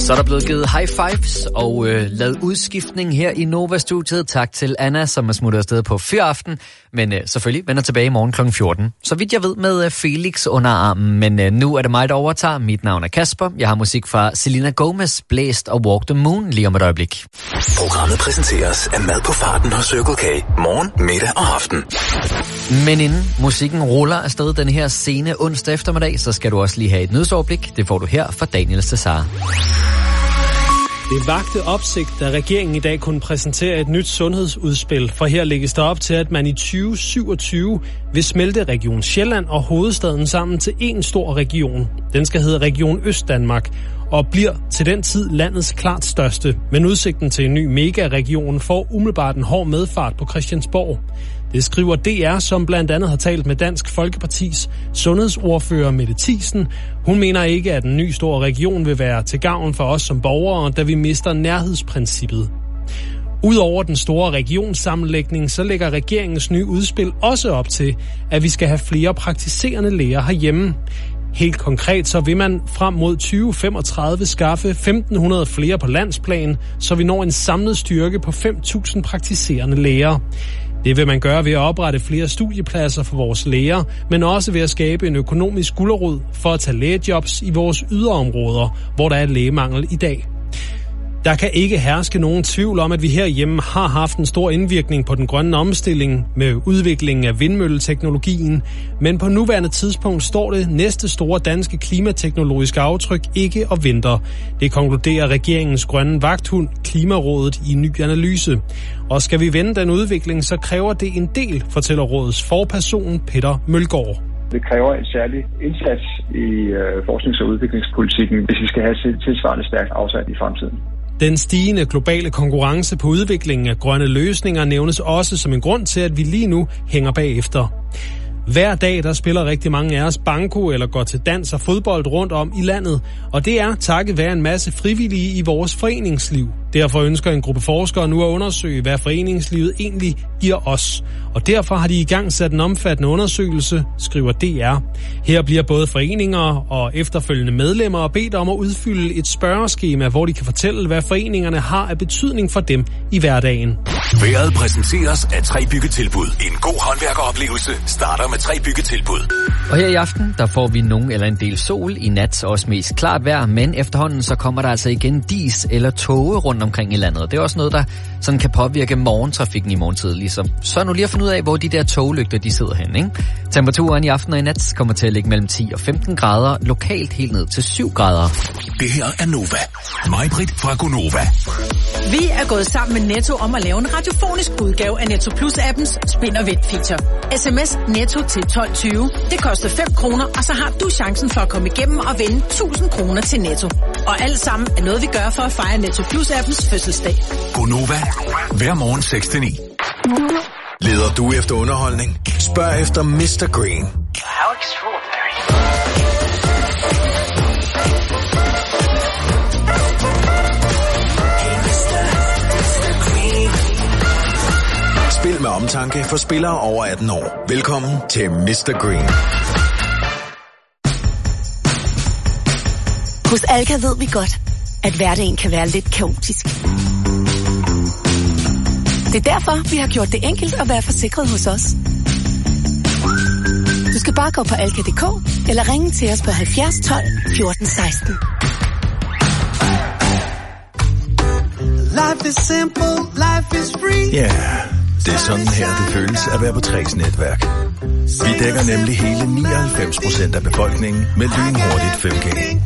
Så er der blevet givet high fives og lavet udskiftning her i Nova-studiet. Tak til Anna, som er smuttet afsted på fyraften, men selvfølgelig vender tilbage i morgen kl. 14. Så vidt jeg ved med Felix under armen, men nu er det mig, der overtager. Mit navn er Kasper. Jeg har musik fra Selena Gomez, Blæst og Walk the Moon lige om et øjeblik. Programmet præsenteres af Mad på Farten hos Circle K. Morgen, middag og aften. Men inden musikken ruller afsted den her sene onsdag eftermiddag, så skal du også lige have et nyhedsoverblik. Det får du her fra Daniel Cesar. Det vagte opsigt, da regeringen i dag kunne præsentere et nyt sundhedsudspil, for her lægges der op til, at man i 2027 vil smelte Region Sjælland og hovedstaden sammen til en stor region. Den skal hedde Region Østdanmark og bliver til den tid landets klart største. Men udsigten til en ny megaregion får umiddelbart en hård medfart på Christiansborg. Det skriver DR, som blandt andet har talt med Dansk Folkepartis sundhedsordfører Mette Thiesen. Hun mener ikke, at en ny stor region vil være til gavn for os som borgere, da vi mister nærhedsprincippet. Udover den store regionssammenlægning, så lægger regeringens nye udspil også op til, at vi skal have flere praktiserende læger herhjemme. Helt konkret så vil man frem mod 2035 skaffe 1.500 flere på landsplan, så vi når en samlet styrke på 5.000 praktiserende læger. Det vil man gøre ved at oprette flere studiepladser for vores læger, men også ved at skabe en økonomisk gulerod for at tage lægejobs i vores yderområder, hvor der er lægemangel i dag. Der kan ikke herske nogen tvivl om, at vi herhjemme har haft en stor indvirkning på den grønne omstilling med udviklingen af vindmølleteknologien, men på nuværende tidspunkt står det næste store danske klimateknologiske aftryk ikke og venter. Det konkluderer regeringens grønne vagthund, Klimarådet, i en ny analyse. Og skal vi vende den udvikling, så kræver det en del, fortæller rådets forperson Peter Mølgaard. Det kræver en særlig indsats i forsknings- og udviklingspolitikken, hvis vi skal have tilsvarende stærkt afsat i fremtiden. Den stigende globale konkurrence på udviklingen af grønne løsninger nævnes også som en grund til, at vi lige nu hænger bagefter. Hver dag der spiller rigtig mange af os banko eller går til dans og fodbold rundt om i landet, og det er takket være en masse frivillige i vores foreningsliv. Derfor ønsker en gruppe forskere nu at undersøge, hvad foreningslivet egentlig giver os. Og derfor har de i gang sat en omfattende undersøgelse, skriver DR. Her bliver både foreninger og efterfølgende medlemmer bedt om at udfylde et spørgeskema, hvor de kan fortælle, hvad foreningerne har af betydning for dem i hverdagen. Vejret præsenteres af 3 byggetilbud. En god håndværkeroplevelse starter med 3 byggetilbud. Og her i aften, der får vi nogen eller en del sol, i nat også mest klart vejr, men efterhånden så kommer der altså igen dis eller tåge rundt omkring i landet. Det er også noget, der sådan kan påvirke morgentrafikken i morgentid, ligesom. Så nu lige at finde ud af, hvor de der toglygter, de sidder hen, ikke? Temperaturen i aften og i nat kommer til at ligge mellem 10 og 15 grader, lokalt helt ned til 7 grader. Det her er Nova. Mig-Britt fra Gonova. Vi er gået sammen med Netto om at lave en radiofonisk udgave af Netto Plus-appens Spin og Vent feature. SMS Netto til 12.20. Det koster 5 kroner, og så har du chancen for at komme igennem og vinde 1.000 kroner til Netto. Og alt sammen er noget, vi gør for at fejre Netto Plus-appens fødselsdag. Gonova. Hver morgen 6-9. Leder du efter underholdning? Spørg efter Mr. Green. How extraordinary. Spil med omtanke for spillere over 18 år. Velkommen til Mr. Green. Hos Alka ved vi godt, at hverdagen kan være lidt kaotisk. Det er derfor, vi har gjort det enkelt at være forsikret hos os. Du skal bare gå på alka.dk eller ringe til os på 70 12 14 16. Life is simple, life is free. Ja, det er sådan her, det føles at være på 3's netværk. Vi dækker nemlig hele 99% af befolkningen med lynhurtigt 5G.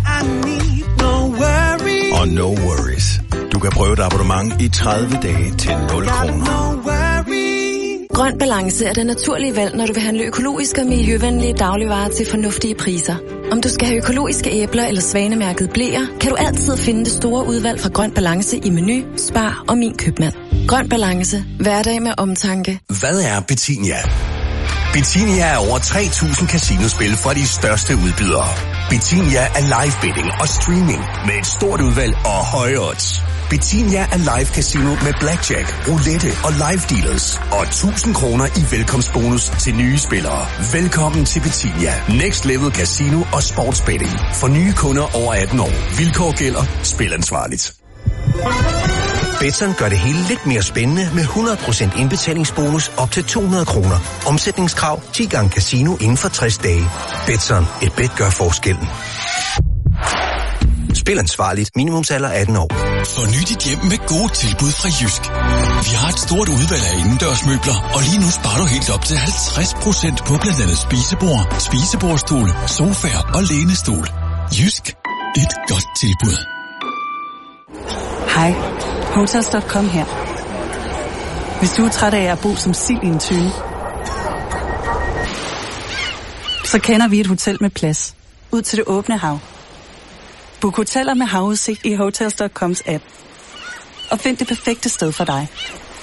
Og no worries. Du kan prøve et abonnement i 30 dage til 0 kroner. Grøn Balance er det naturlige valg, når du vil handle økologisk og miljøvenlige dagligvarer til fornuftige priser. Om du skal have økologiske æbler eller svanemærket bleer, kan du altid finde det store udvalg fra Grøn Balance i Meny, Spar og Min Købmand. Grøn Balance. Hverdag med omtanke. Hvad er Betinia? Betinia er over 3.000 casinospil fra de største udbydere. Betinia er live betting og streaming med et stort udvalg og høje odds. Betinia er live casino med blackjack, roulette og live dealers. Og 1000 kroner i velkomstbonus til nye spillere. Velkommen til Betinia. Next Level Casino og Sportsbetting. For nye kunder over 18 år. Vilkår gælder. Spil ansvarligt. Betson gør det hele lidt mere spændende med 100% indbetalingsbonus op til 200 kroner. Omsætningskrav 10 gange casino inden for 60 dage. Betson. Et bet gør forskellen. Spil ansvarligt. Minimumsalder 18 år. Forny dit hjem med gode tilbud fra Jysk. Vi har et stort udvalg af indendørsmøbler, og lige nu sparer du helt op til 50% på blandt andet spisebord, spisebordstol, sofaer og lænestol. Jysk. Et godt tilbud. Hej. Hotels.com her. Hvis du er træt af at bo som sild i en tønde, så kender vi et hotel med plads ud til det åbne hav. Book hoteller med havudsigt i Hotels.coms app. Og find det perfekte sted for dig.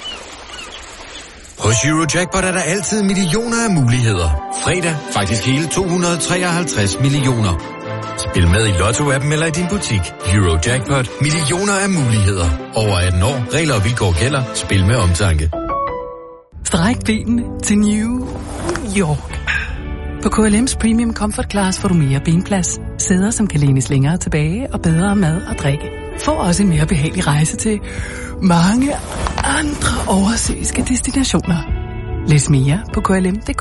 Hos Eurojackpot er der altid millioner af muligheder. Fredag faktisk hele 253 millioner. Spil med i Lotto-appen eller i din butik. Eurojackpot. Millioner af muligheder. Over 18 år. Regler og vilkår gælder. Spil med omtanke. Stræk benene til New York. På KLM's Premium Comfort Class får du mere benplads, sæder som kan lænes længere tilbage og bedre mad og drikke. Få også en mere behagelig rejse til mange andre oversøiske destinationer. Læs mere på klm.dk.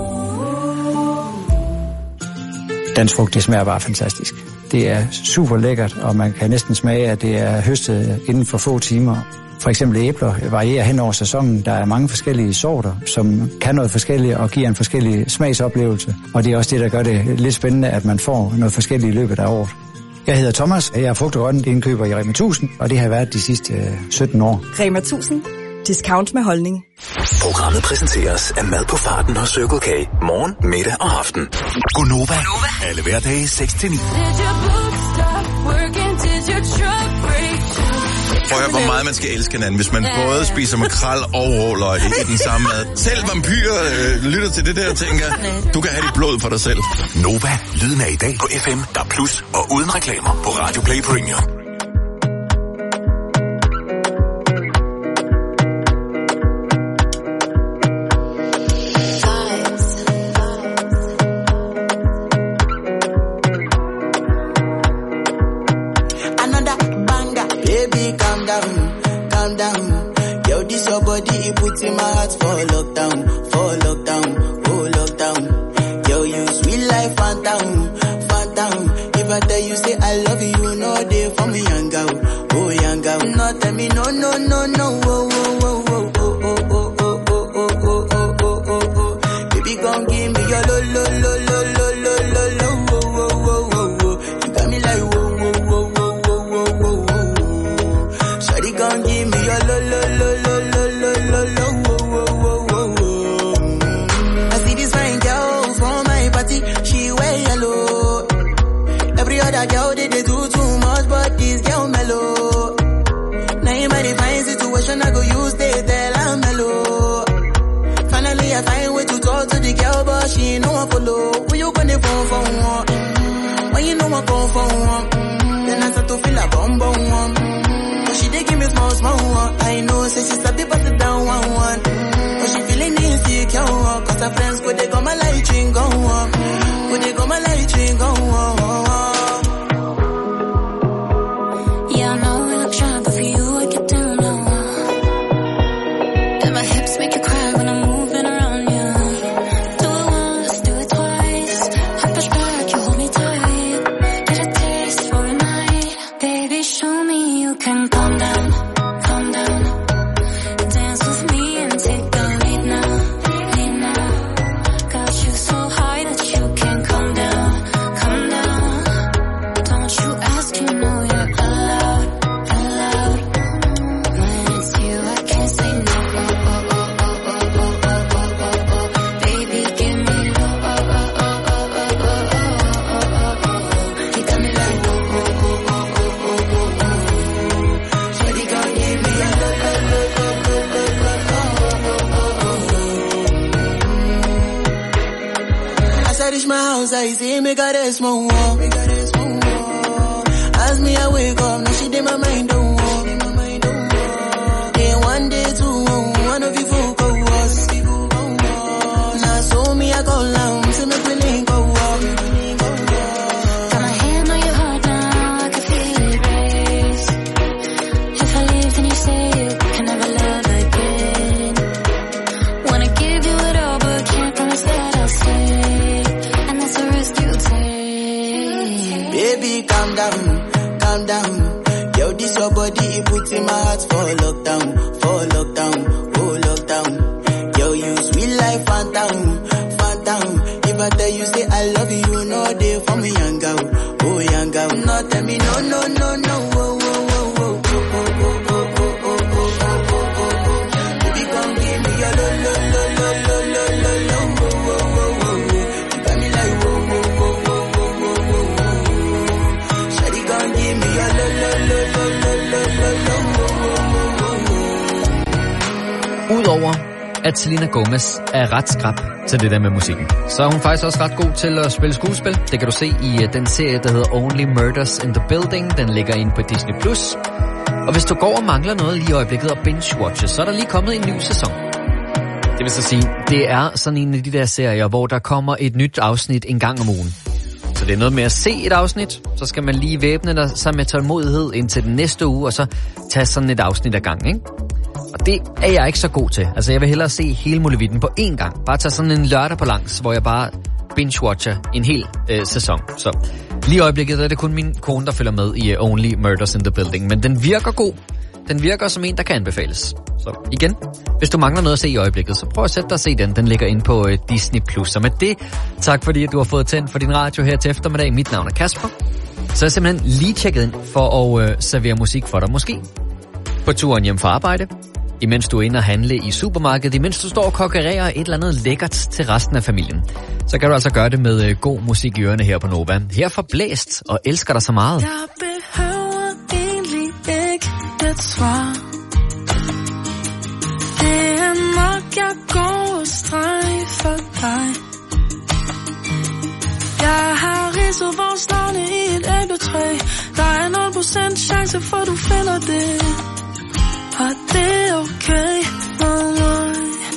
Dansk frugt, det smager bare fantastisk. Det er super lækkert, og man kan næsten smage, at det er høstet inden for få timer. For eksempel æbler varierer hen over sæsonen. Der er mange forskellige sorter, som kan noget forskelligt og giver en forskellig smagsoplevelse. Og det er også det, der gør det lidt spændende, at man får noget forskelligt i løbet af året. Jeg hedder Thomas, jeg er frugt- og grøntindkøber i Rema 1000, og det har været de sidste 17 år. Rema 1000. Discount med holdning. Programmet præsenteres af mad på farten hos Circle K. Morgen, middag og aften. Gonova. Alle hverdage 6-9. Prøv at høre, hvor meget man skal elske hinanden, hvis man både spiser makrel og råløg i den samme mad. Selv vampyrer lytter til det der og tænker, du kan have dit blod for dig selv. Nova, lyden af i dag på FM, der plus og uden reklamer på Radio Play Premium. In my heart for lockdown, oh lockdown. Yo, you sweet life, phantom. If I tell you say I love you, no day for me, young girl, oh young girl. No tell me no, oh. Baby, gon' give me your lo. You got me like whoa. Shawty gon' give me your lo. Girl, they do too much, but this girl mellow. Now in my divine situation, I go use they tell I'm mellow. Finally, I find way to talk to the girl, but she ain't no one follow. Who you gonna phone for one? When you know I come for one, then I start to feel a bum one. But she dey give me small one. I know, say she start to pass it down one. But she feeling insecure, cause her friends go they go my light ring go on. Go they go my light ring go on. I say make her rest more. As me I wake up, now she did my mind don't walk. calm down. Yo, this your body, it puts in my heart for lockdown, oh lockdown. Yo, you sweet life, phantom. If I tell you say I love you, no day for me, young girl, oh young girl. No tell me no, oh, baby, come give me your lo. You got me like Shawty, come give me your lo. Udover at Selena Gomez er ret skrap til det der med musikken, så er hun faktisk også ret god til at spille skuespil. Det kan du se i den serie, der hedder Only Murders in the Building. Den ligger inde på Disney+. Og hvis du går og mangler noget lige i øjeblikket og binge-watches, så er der lige kommet en ny sæson. Det vil så sige, det er sådan en af de der serier, hvor der kommer et nyt afsnit en gang om ugen. Så det er noget med at se et afsnit, så skal man lige væbne sig med tålmodighed indtil den næste uge, og så tage sådan et afsnit ad gangen, ikke? Og det er jeg ikke så god til. Altså, jeg vil hellere se hele Molevitten på én gang. Bare tage sådan en lørdag på langs, hvor jeg bare binge-watcher en hel sæson. Så lige i øjeblikket er det kun min kone, der følger med i Only Murders in the Building. Men den virker god. Den virker som en, der kan anbefales. Så igen, hvis du mangler noget at se i øjeblikket, så prøv at sætte dig og se den. Den ligger inde på Disney+. Så med det, tak fordi du har fået tændt for din radio her til eftermiddag. Mit navn er Kasper. Så er jeg simpelthen lige tjekket ind for at servere musik for dig. Måske på turen hjem fra arbejde, imens du er inde og handle i supermarkedet, imens du står og konkurrerer et eller andet lækkert til resten af familien. Så kan du altså gøre det med god musik i ørene her på Nova. Her for Blæst og Elsker dig så meget. Jeg behøver egentlig ikke et svar. Det er nok, jeg går og streg for dig. Jeg har ridset vores navne i et æbletræ. Der er 0% chance for, du finder det. Og det er okay med mig.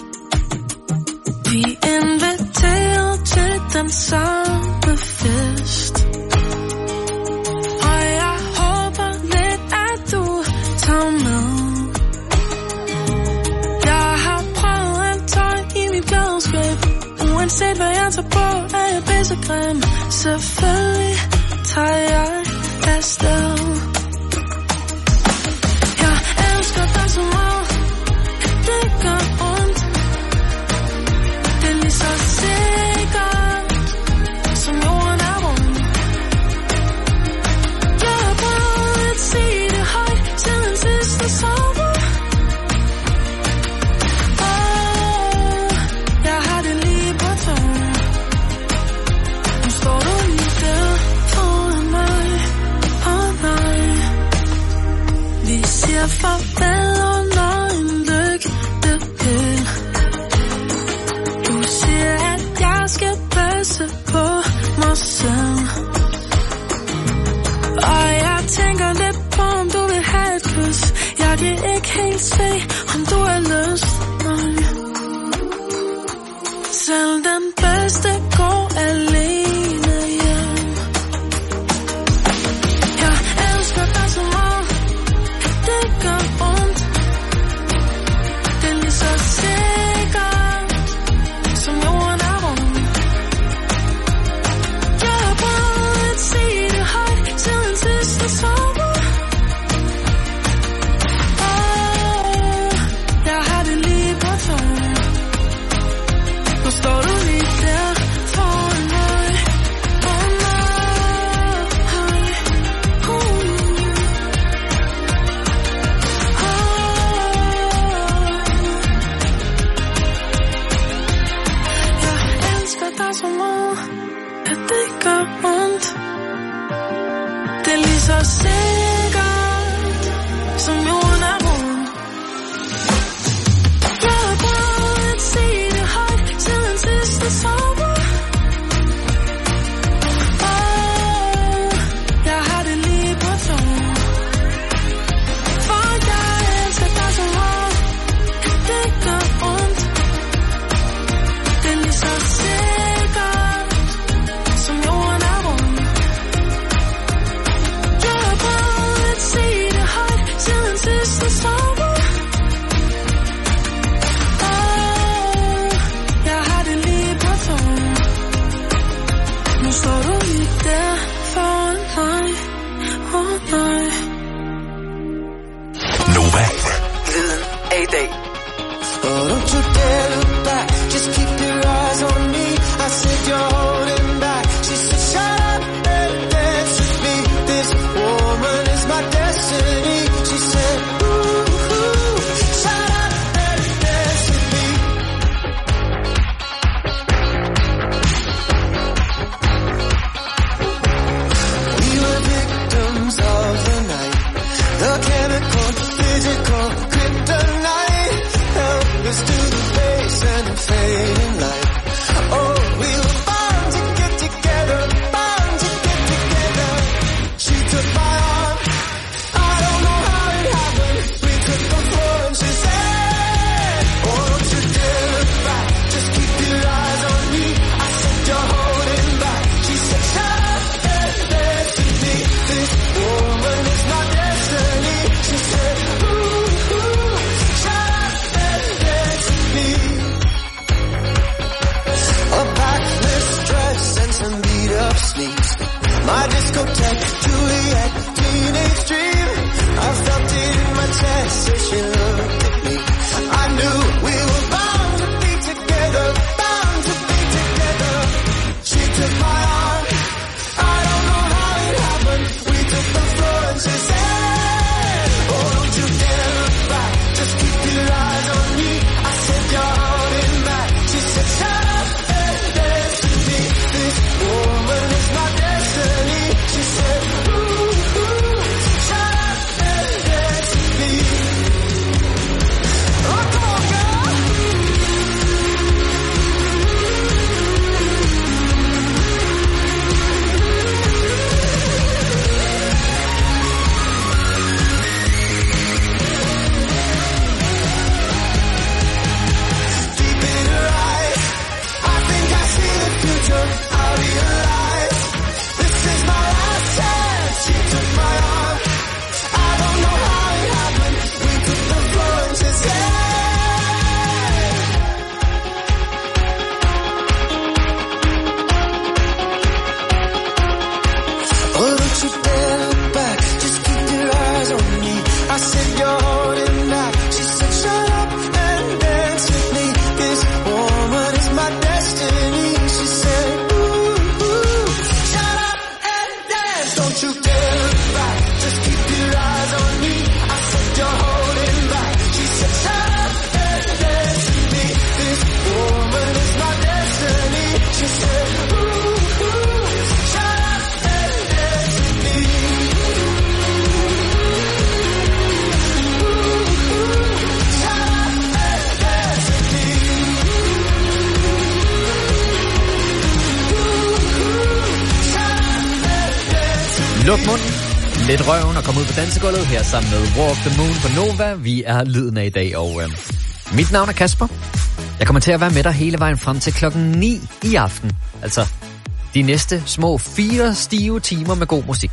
Vi inviterer til den samme fest. Og jeg håber lidt, at du tager med. Jeg har prøvet alt tøj i mit gadeskab. Uanset hvad jeg tager på, er jeg pissegrim. Selvfølgelig tager jeg afsted. Så meget, det gør ondt. Det er lige så sikkert, som jorden er rund. Jeg har prøvet at sige det højt siden sidste sommer. Jeg har det lige på tåen. Nu står du lige der foran mig. Nej, vi siger farvel. Og jeg tænker lidt på, om du vil have et kys. Jeg kan ikke helt se, om du er lyst. Nej. Selv den bedste går alene hjem. Jeg elsker dig så meget, at det gør ondt. Det er lige så sikkert, som jorden er rund. Jeg har det lige på tåen. Nu står du lige der foran mig. Jeg elsker dig så meget, at det gør ondt. Det er lige så sikkert, som jorden er rund. Jeg har prøvet at sige det højt siden sidste sommer. Jeg har det lige på tåen. For jeg elsker dig så meget, at det gør ondt. Det er lige så sikkert, som jorden er rund. Jeg har det lige på tåen. Nu står du lige der foran mig. to sneeze. My discotheque, Juliet, teenage dream. I felt it in my chest as she looked at me. I knew we were bound to be together, bound to be together. She took my arm, I don't know how it happened. We took the floor and she said, oh, don't you dare look back, just keep your eyes on me. I said, you're holding back. She said, shut up and dance with me. This woman is my destiny. She said, ooh, ooh, shut up and dance with me. Oh, come on, girl. Deep in her eyes, I think I see the future. I realize this is my last chance. She took my arm, I don't know how it happened. We took the floor and she said, oh, don't you dare look back, just keep your eyes on me. I said, you're holding back. She said, shut up and dance with me. This woman is my destiny. She said, ooh, ooh, shut up and dance. Don't you dare look back, just keep your eyes on me. I said, you're holding back. She said, shut up and dance with me. This woman is my destiny. She said, ooh, ooh, shut up and dance with me. Luk munden, lidt røven og kom ud på dansegulvet her sammen med Walk the Moon på Nova. Vi er lyden af i dag, og mit navn er Kasper. Jeg kommer til at være med dig hele vejen frem til klokken 9 i aften. Altså de næste små 4 stive timer med god musik.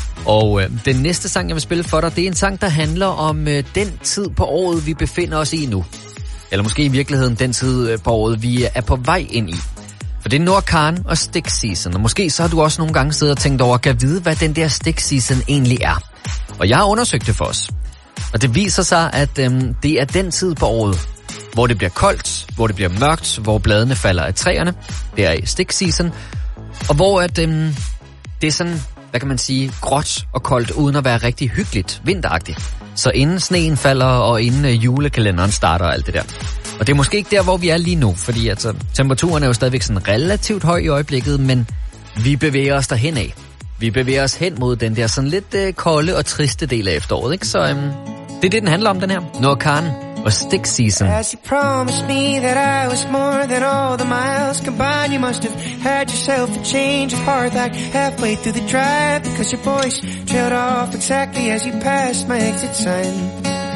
Og den næste sang, jeg vil spille for dig, det er en sang, der handler om den tid på året, vi befinder os i nu. Eller måske i virkeligheden den tid på året, vi er på vej ind i. For det er Noor og Stick Season, og måske så har du også nogle gange siddet og tænkt over, kan vide, hvad den der Stick Season egentlig er. Og jeg har undersøgt det for os. Og det viser sig, at det er den tid på året, hvor det bliver koldt, hvor det bliver mørkt, hvor bladene falder af træerne. Det er i Stick Season. Og hvor at, det er sådan, hvad kan man sige, gråt og koldt, uden at være rigtig hyggeligt, vinteragtigt. Så inden sneen falder, og inden julekalenderen starter og alt det der. Og det er måske ikke der, hvor vi er lige nu, fordi altså, temperaturen er jo stadigvæk sådan relativt høj i øjeblikket, men vi bevæger os derhen af. Vi bevæger os hen mod den der sådan lidt kolde og triste del af efteråret, ikke? Så det er det, den handler om, den her. Noor og Stick Season. As you promised me that I was more than all the miles combined, you must have had yourself a change of heart like halfway through the drive, because your voice trailed off exactly as you passed my exit sign.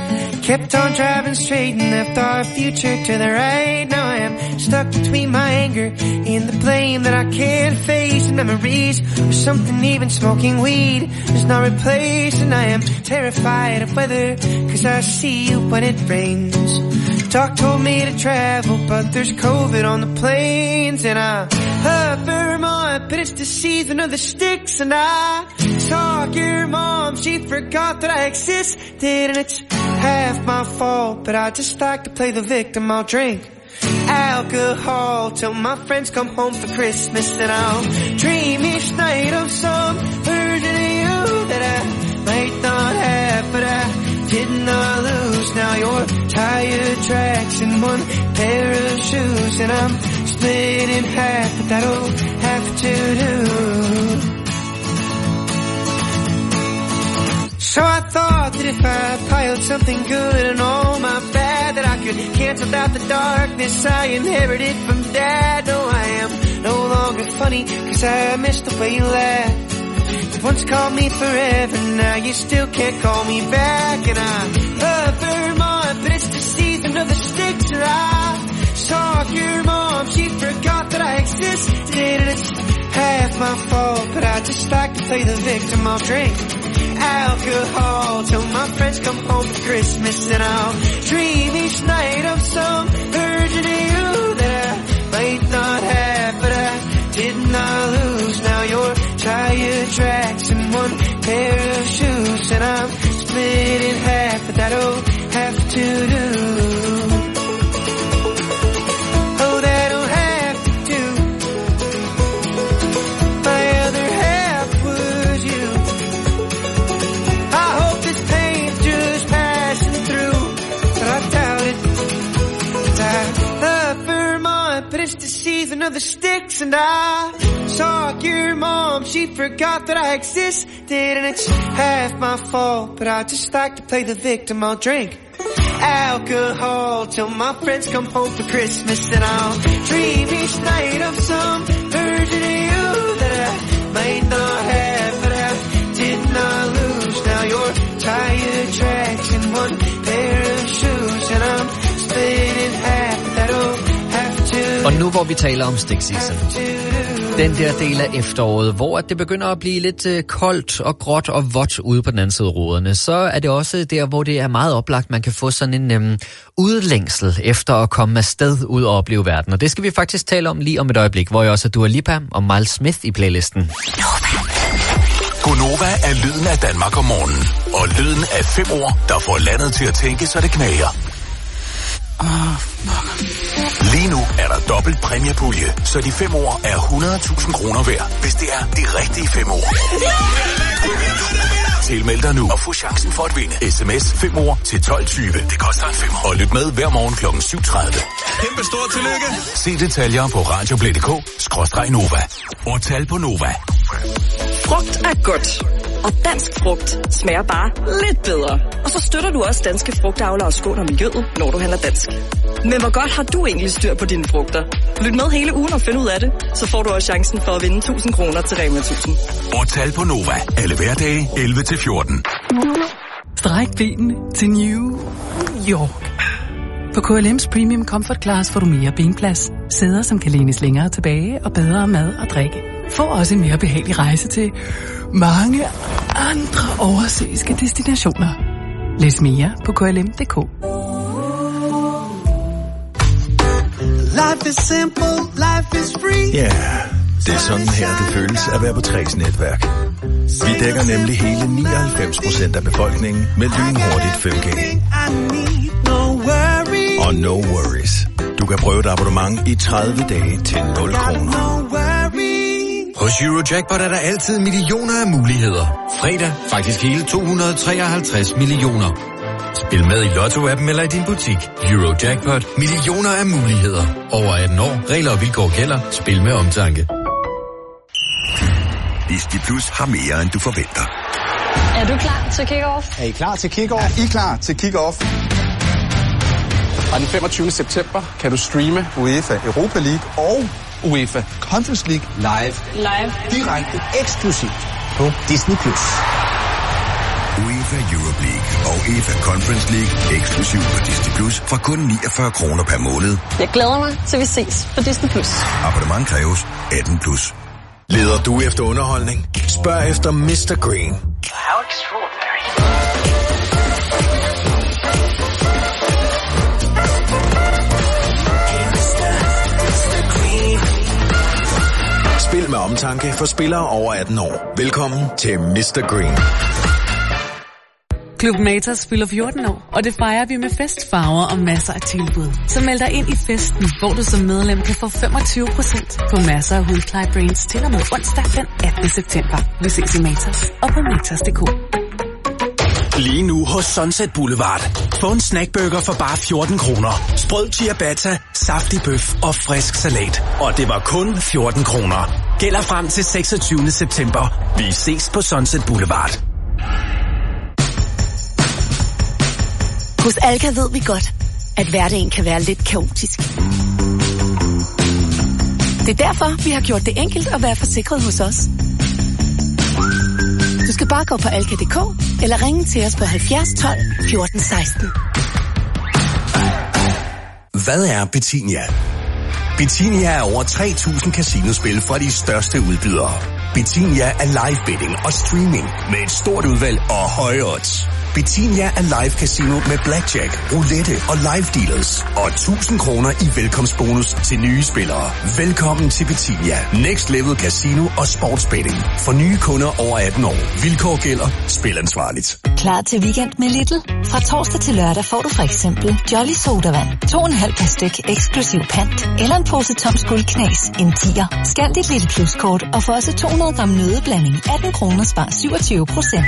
Kept on driving straight and left our future to the right. Now I am stuck between my anger and the blame that I can't face, and memories or something even smoking weed does not replace. And I am terrified of weather, cause I see you when it rains. Doc told me to travel, but there's COVID on the planes. And I love Vermont, but it's the season of the sticks. And I talk your mom, she forgot that I existed. And it's half my fault, but I just like to play the victim. I'll drink alcohol till my friends come home for Christmas. And I'll dream each night of some version of you that I might not have, but I did not lose. Now your tire tracks in one pair of shoes, and I'm split in half, but that'll have to do. So I thought that if I piled something good and all my bad, that I could cancel out the darkness I inherited from Dad. No, I am no longer funny, cause I missed the way you laughed. You once called me forever, now you still can't call me back. And I love Vermont, but it's the season of the sticks. And I saw your mom, she forgot that I existed. And it's half my fault, but I just like to play the victim. I'll drink alcohol till my friends come home for Christmas, and I'll dream each night of some version of you that I might not have, but I did not lose. Now your pair of shoes. And I'm split in half, but that'll have to do. Oh, that'll have to do. My other half was you. I hope this pain's just passing through, but I doubt it. 'Cause I love Vermont, but it's the season of the sticks. And I saw your mom, she forgot that I existed. And it's half my fault, but I just like to play the victim. I'll drink alcohol till my friends come home for Christmas. And I'll dream each night of some version of you that I might not have, but I did not lose. Now your tire tracks in one pair of shoes, and I'm split in half, that'll have to. Og nu hvor vi taler om stikseason, den der del af efteråret, hvor det begynder at blive lidt koldt og gråt og vådt ude på den anden side af ruderne, så er det også der, hvor det er meget oplagt, man kan få sådan en udlængsel efter at komme afsted ud og opleve verden. Og det skal vi faktisk tale om lige om et øjeblik, hvor jeg også har Dua Lipa og Miles Smith i playlisten. Gonova er lyden af Danmark om morgenen. Og lyden af 5 ord, der får landet til at tænke, så det knager. Lige nu er der dobbelt præmiepulje, så de 5 ord er 100.000 kroner værd, hvis det er de rigtige 5 ord. Tilmeld dig nu og få chancen for at vinde. SMS 5 ord til 12.20. Det koster en 5. Og lyt med hver morgen kl. 7.30. Kæmpe stort tillykke. Se detaljer på radioplay.dk/Nova. Og tal på Nova. Frugt er godt, og dansk frugt smager bare lidt bedre. Og så støtter du også danske frugtavlere og skåner miljøet, når du handler dansk. Men hvor godt har du egentlig styr på dine frugter? Lyt med hele ugen og find ud af det, så får du også chancen for at vinde 1.000 kroner til Rema 1000. Og tal på Nova. Alle hverdage 11-14. Stræk benene til New York. På KLM's Premium Comfort Class får du mere benplads, sæder som kan lænes længere tilbage og bedre mad og drikke. Få også en mere behagelig rejse til mange andre oversøiske destinationer. Læs mere på klm.dk. Life is simple, life is free. Ja, det er sådan her, det føles at være på Træs netværk. Vi dækker nemlig hele 99% af befolkningen med lynhurtigt 5G. Og no worries. Du kan prøve et abonnement i 30 dage til 0 kroner. Hos Eurojackpot er der altid millioner af muligheder. Fredag faktisk hele 253 millioner. Spil med i Lotto-appen eller i din butik. Eurojackpot. Millioner af muligheder. Over 18 år. Regler og vilkår gælder. Spil med omtanke. Disney Plus har mere, end du forventer. Er du klar til kick-off? Er I klar til kick-off? Er I klar til kick-off? Og den 25. september kan du streame UEFA Europa League og UEFA Conference League live. Direkte eksklusivt på Disney Plus. UEFA Europa League og UEFA Conference League eksklusivt på Disney Plus for kun 49 kroner per måned. Jeg glæder mig til vi ses på Disney Plus. Abonnement kræves 18 plus. Leder du efter underholdning? Spørg efter Mr. Green. How extraordinary. Spil med omtanke for spillere over 18 år. Velkommen til Mr. Green. Klub Matas fylder 14 år, og det fejrer vi med festfarver og masser af tilbud. Så meld dig ind i festen, hvor du som medlem kan få 25% på masser af hudpleje-brands til og med onsdag den 18. september. Vi ses i Matas og på matas.dk. Lige nu hos Sunset Boulevard. Få en snackburger for bare 14 kroner. Sprød ciabatta, saftig bøf og frisk salat. Og det var kun 14 kroner. Gælder frem til 26. september. Vi ses på Sunset Boulevard. Hos Alka ved vi godt, at hverdagen kan være lidt kaotisk. Det er derfor, vi har gjort det enkelt at være forsikret hos os. Du skal bare gå på alka.dk eller ringe til os på 70 12 14 16. Hvad er Betinia? Betinia er over 3.000 casinospil fra de største udbydere. Betinia er live betting og streaming med et stort udvalg og høje odds. Betinia er live casino med blackjack, roulette og live dealers. Og 1000 kroner i velkomstbonus til nye spillere. Velkommen til Betinia. Next Level Casino og Sportsbetting. For nye kunder over 18 år. Vilkår gælder. Spil ansvarligt. Klar til weekend med Lidl? Fra torsdag til lørdag får du for eksempel Jolly Sodavand, 2,5 per styk eksklusiv pant, eller en pose Toms Guldknas, en 10'er. Scan dit Lidl Plus-kort og få også 200 gram nødeblanding, 18 kroner, spar 27%.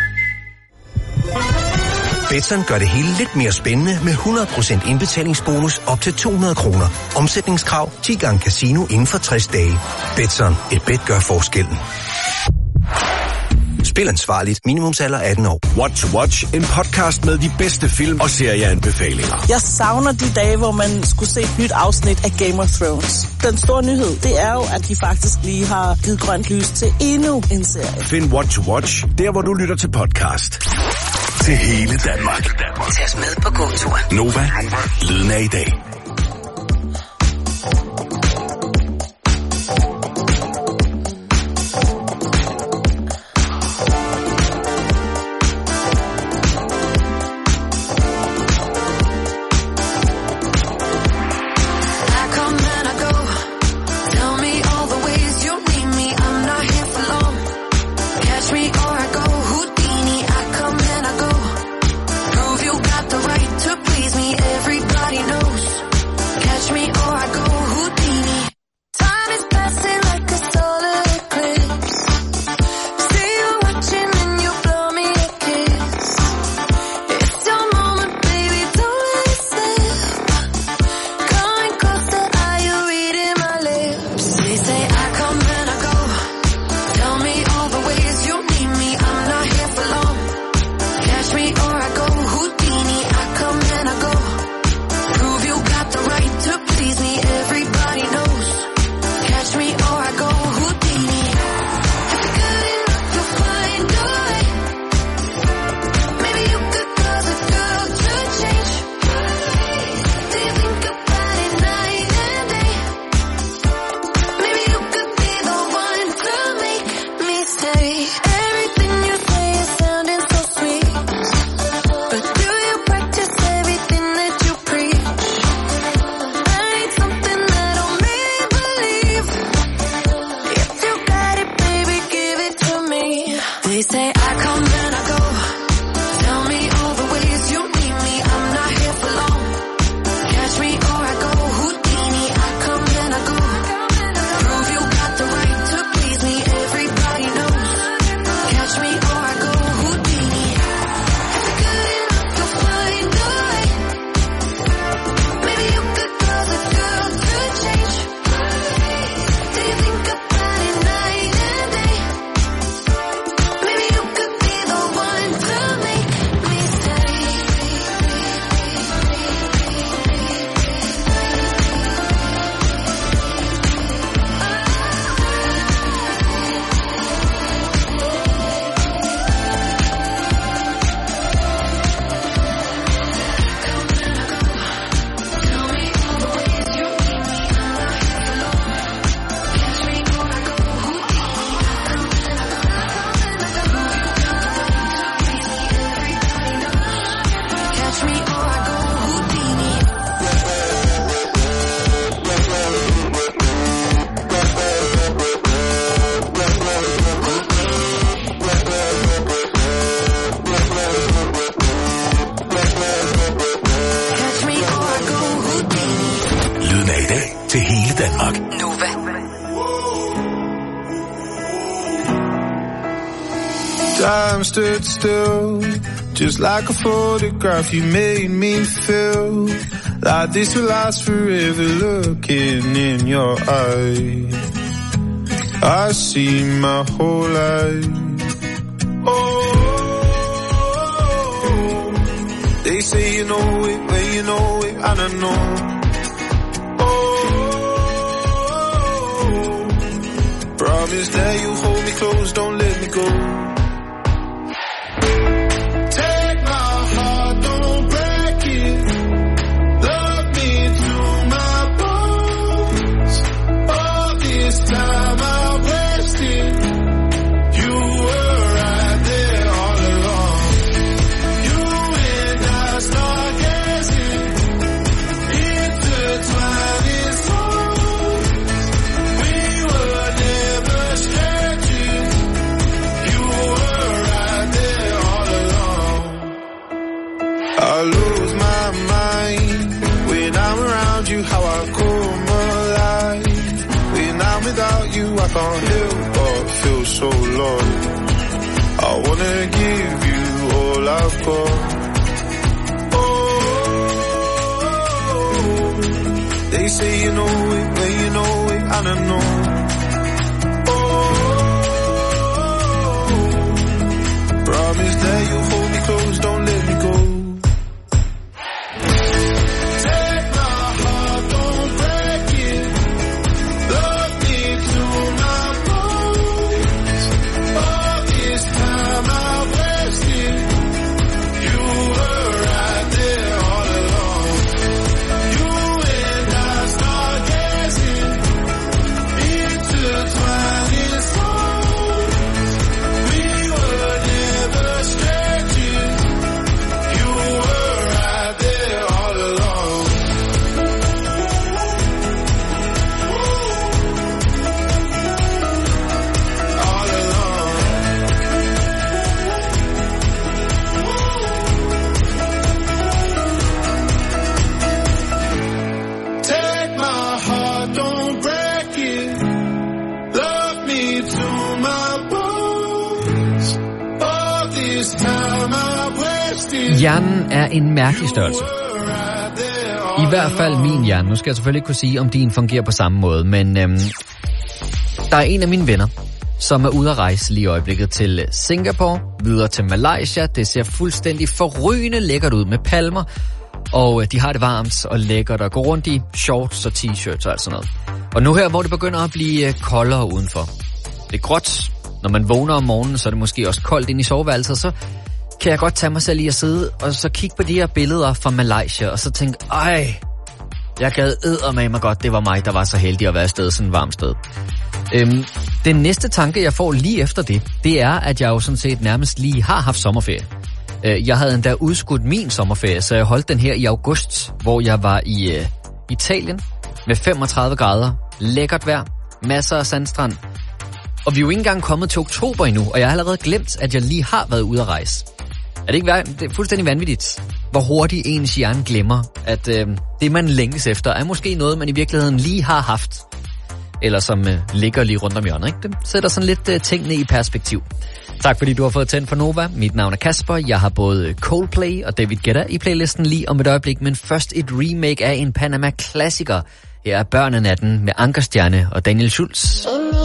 Betson gør det hele lidt mere spændende med 100% indbetalingsbonus op til 200 kroner. Omsætningskrav 10 gange casino inden for 60 dage. Betson, et bet gør forskellen. Spil ansvarligt. Minimumsalder 18 år. What to Watch, en podcast med de bedste film og serieanbefalinger. Jeg savner de dage, hvor man skulle se et nyt afsnit af Game of Thrones. Den store nyhed, det er jo, at de faktisk lige har givet grønt lys til endnu en serie. Find What to Watch, der hvor du lytter til podcast. Til hele Danmark. Tag os med på gåtur. Nova, lyden af i dag. Time stood still, just like a photograph. You made me feel like this will last forever. Looking in your eyes, I see my whole life. Oh, they say you know it, when you know it, and I know. Oh, promise that you hold me close, don't let me go. can't help but feel so lost. I wanna give you all I've got. Oh, they say you know it, when you know it, I don't know. Oh, promise that you'll hold me close, don't let me go. Hjernen er en mærkelig størrelse. I hvert fald min hjerne. Nu skal jeg selvfølgelig ikke kunne sige, om din fungerer på samme måde, men der er en af mine venner, som er ude at rejse lige i øjeblikket til Singapore, videre til Malaysia. Det ser fuldstændig forrygende lækkert ud med palmer, og de har det varmt og lækkert at gå rundt i shorts og t-shirts og alt sådan noget. Og nu her, hvor det begynder at blive koldere udenfor. Det er gråt. Når man vågner om morgenen, så er det måske også koldt inde i soveværelset, så kan jeg godt tage mig selv i at sidde og så kigge på de her billeder fra Malaysia, og så tænke, jeg gad eddermame godt, det var mig, der var så heldig at være afsted sådan et varmt sted. Den næste tanke, jeg får lige efter det er, at jeg jo sådan set nærmest lige har haft sommerferie. Jeg havde endda udskudt min sommerferie, så jeg holdt den her i august, hvor jeg var i Italien med 35 grader, lækkert vejr, masser af sandstrand. Og vi er jo ikke engang kommet til oktober endnu, og jeg har allerede glemt, at jeg lige har været ude at rejse. Er det ikke det er fuldstændig vanvittigt, hvor hurtigt ens hjerne glemmer, at det, man længes efter, er måske noget, man i virkeligheden lige har haft. Eller som ligger lige rundt om hjørnet, ikke? Det sætter sådan lidt tingene i perspektiv. Tak fordi du har fået tændt for Nova. Mit navn er Kasper. Jeg har både Coldplay og David Guetta i playlisten lige om et øjeblik, men først et remake af en Panama-klassiker. Her er Børnenatten med Ankerstjerne og Daniel Schultz.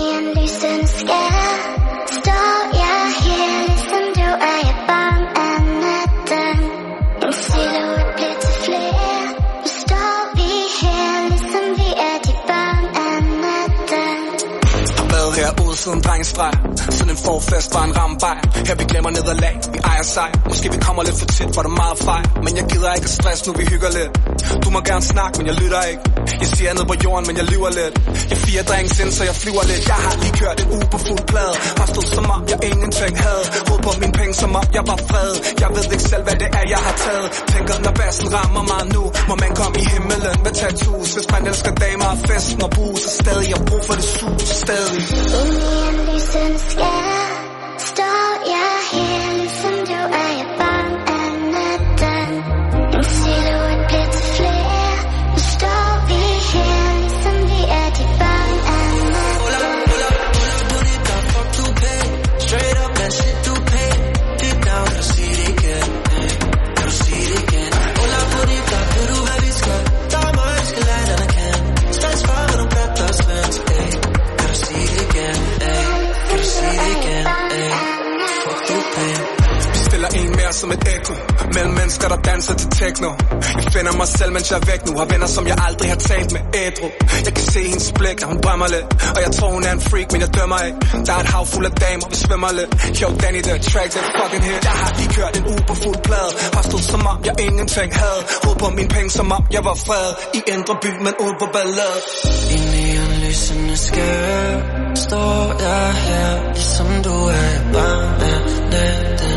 Siden drengens streg, siden en forfest var en rambej. Her vi glemmer nederlag, vi ejer sej. Måske vi kommer lidt for tit, hvor der er meget fejl. Men jeg gider ikke stress, nu vi hygger lidt. Du må gerne snakke, men jeg lytter ikke. Jeg siger ned på jorden, men jeg lyver lidt. Jeg 4 drinks ind, så jeg flyver lidt. Jeg har lige kørt en uge på fuld plade. Har stået som om jeg ingenting havde. Råd på mine penge, som om jeg var fred. Jeg ved ikke selv, hvad det er, jeg har taget. Tænker, når bassen rammer mig nu, må man komme i himmelen med tattoos. Hvis man elsker damer og festen og bus, så stadig jeg brug for det sus, stadig. En lysen skær, står jeg her, ligesom du er jeg barn af natten. En silhuet bliver til flere, nu står vi her, ligesom vi er de barn af natten. Pull up, put it down, fuck du pay, straight up that shit du pay. Deep down, kan du sige det igen, kan du sige det igen. Pull up, put it down, ved du hvad vi skal, der er mig, vi skal lade den at kende. Svensk far, men du bladt der svensk, kan du sige det igen, kan du sige det igen, fuck du pay. Vi stiller en mere som et ekko mellem mennesker, der danser til techno. Jeg finder mig selv, mens jeg er væk nu. Har venner, som jeg aldrig har talt med ædru. Jeg kan se hendes blik, og hun drømmer lidt. Og jeg tror, hun er en freak, men jeg dømmer ikke. Der er et hav fuld af damer, vi svømmer lidt. Yo, Danny, the track, det fucking hit. Jeg har lige kørt en uge på fuld plade. Har stået som om, jeg ingenting havde. Råd på mine penge, som om jeg var fred. I indre by, men ude på ballade. I neonlysene skær, står jeg her, ligesom du er barn af natten.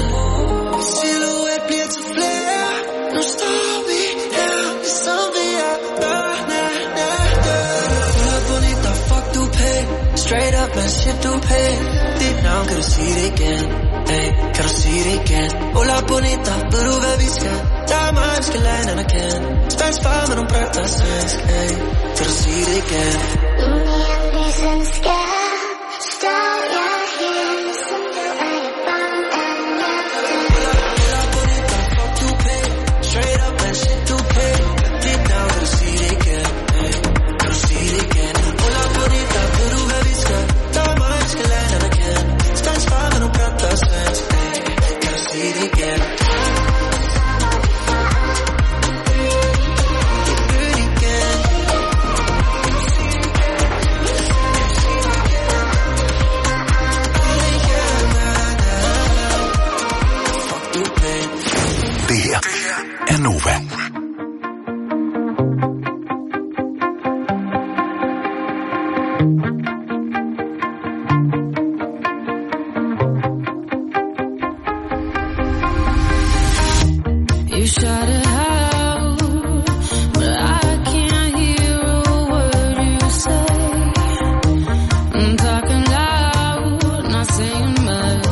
Silhuet bliver til flere, nu står vi her, ligesom vi er børn af natten. Pull up bonita, fuck du pay, straight up man shit du pay. Dit navn, kan du sige det igen, kan du sige det igen. Pull up bonita, ved du hvad vi skal, der er mig, vi skal lade en anerkende. Spansk far med nogle brød, der er svensk, kan du sige det igen. Lysen skær, Nova. You shot it out, but I can't hear a word you say. I'm talking loud, not saying much.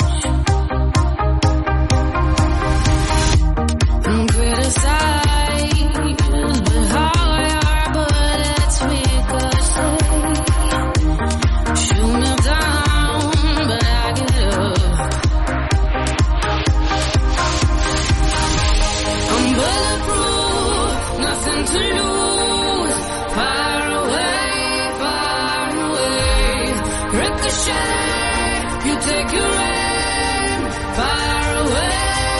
I'm criticized, but how your bullets ricochet. Shoot me down, but I get up. I'm bulletproof, nothing to lose. Far away, ricochet. You take your aim. Far away.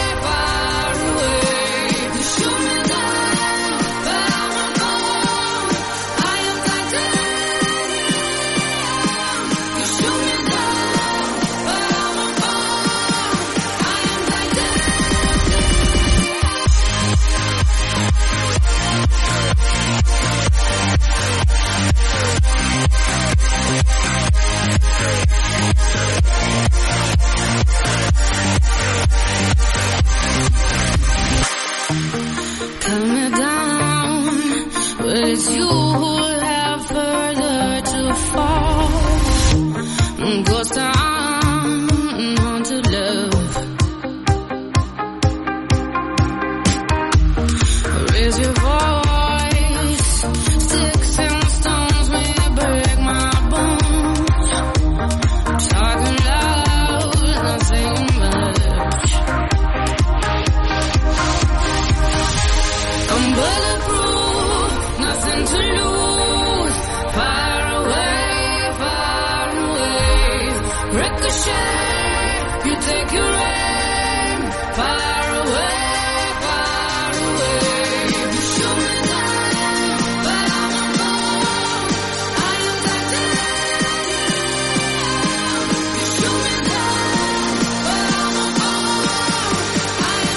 You shoot me down, but I won't fall. I am titanium. You shoot me down, but I won't fall. I am titanium. Cut me down, but it's you who have further to fall. Ghost town, haunted love. Raise your voice, sticks and stones may break my bones. Talking loud, not saying much. I'm bulletproof, nothing to lose. Far away, ricochet. You take your aim. Far away. You shoot me down, but I won't fall. I am titanium. You shoot me down, but I won't fall. I am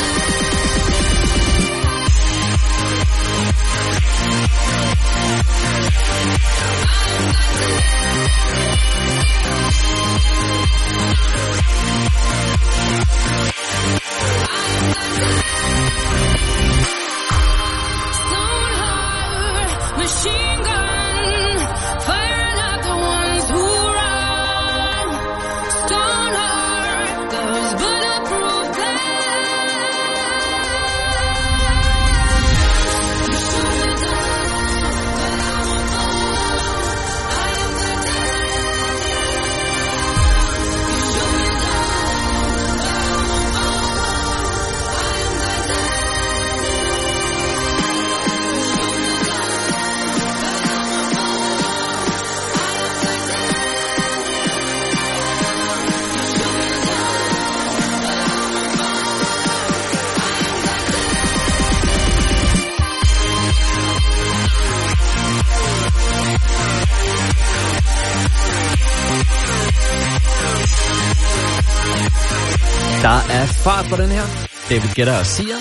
Stoneheart, machine gun, fire like the ones who run. Stoneheart, those bulletproof glass. You shoot me down, but I won't fall. I am titanium. You shoot me down, but I won't fall. I am Der er fart på den her. David Guetta og Sia.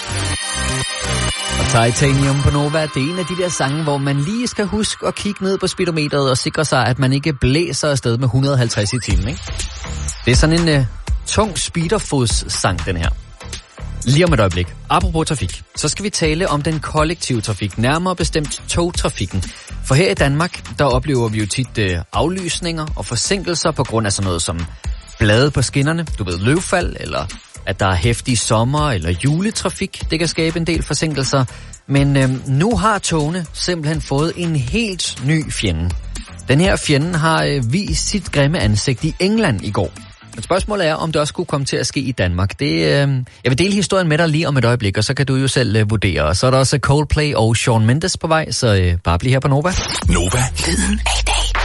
Og Titanium på Nova, det er en af de der sange, hvor man lige skal huske at kigge ned på speedometeret og sikre sig, at man ikke blæser afsted med 150 i timen, ikke? Det er sådan en tung speederfodssang, den her. Lige om et øjeblik. Apropos trafik, så skal vi tale om den kollektive trafik, nærmere bestemt togtrafikken. For her i Danmark, der oplever vi jo tit aflysninger og forsinkelser på grund af sådan noget som blade på skinnerne, du ved, løvfald, eller at der er heftig sommer- eller juletrafik. Det kan skabe en del forsinkelser. Men nu har togene simpelthen fået en helt ny fjende. Den her fjende har vist sit grimme ansigt i England i går. Men spørgsmålet er, om det også skulle komme til at ske i Danmark. Jeg vil dele historien med dig lige om et øjeblik, og så kan du jo selv vurdere. Og så er der også Coldplay og Shawn Mendes på vej, så bare bliv her på Nova. Nova. Lyden af i dag.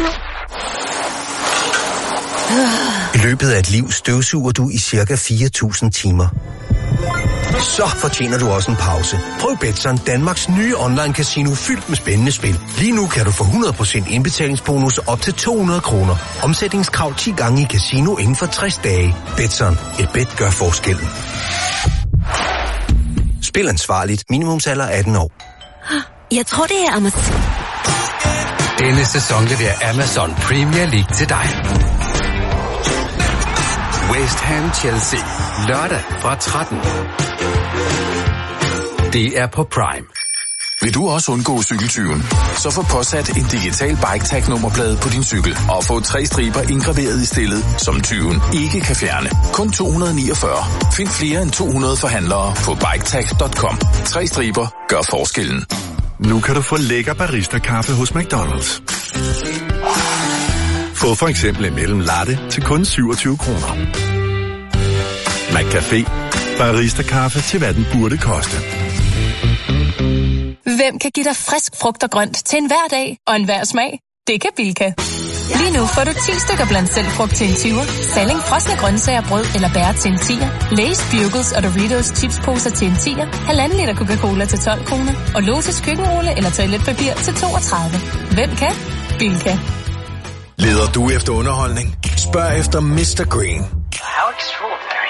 I løbet af et liv støvsuger du i cirka 4.000 timer. Så fortjener du også en pause. Prøv Betson, Danmarks nye online-casino fyldt med spændende spil. Lige nu kan du få 100% indbetalingsbonus op til 200 kroner. Omsætningskrav 10 gange i casino inden for 60 dage. Betson, et bet gør forskellen. Spil ansvarligt. Minimumsalder 18 år. Jeg tror, det er Amazon. Denne sæson leverer Amazon Premier League til dig. West Ham Chelsea. Lørdag fra 13. Det er på Prime. Vil du også undgå cykeltyven? Så få påsat en digital BikeTag-nummerplade på din cykel og få 3 striber indgraveret i stillet, som tyven ikke kan fjerne. Kun 249. Find flere end 200 forhandlere på BikeTag.com. 3 striber gør forskellen. Nu kan du få lækker barista-kaffe hos McDonald's. Få for eksempel en mellem latte til kun 27 kroner. McCafé. Barista-kaffe til hvad den burde koste. Hvem kan give dig frisk frugt og grønt til enhver dag og enhver smag? Det kan Bilka. Lige nu får du 10 stykker blandt selv frugt til en 20'er, Salling frosne grøntsager, brød eller bær til en 10'er, Lay's Bugles og Doritos chipsposer til en 10'er, 1,5 liter Coca-Cola til 12 kroner og Lotus køkkenrulle eller toiletpapir til 32. Hvem kan? Bilka. Leder du efter underholdning? Spørg efter Mr. Green. How extraordinary.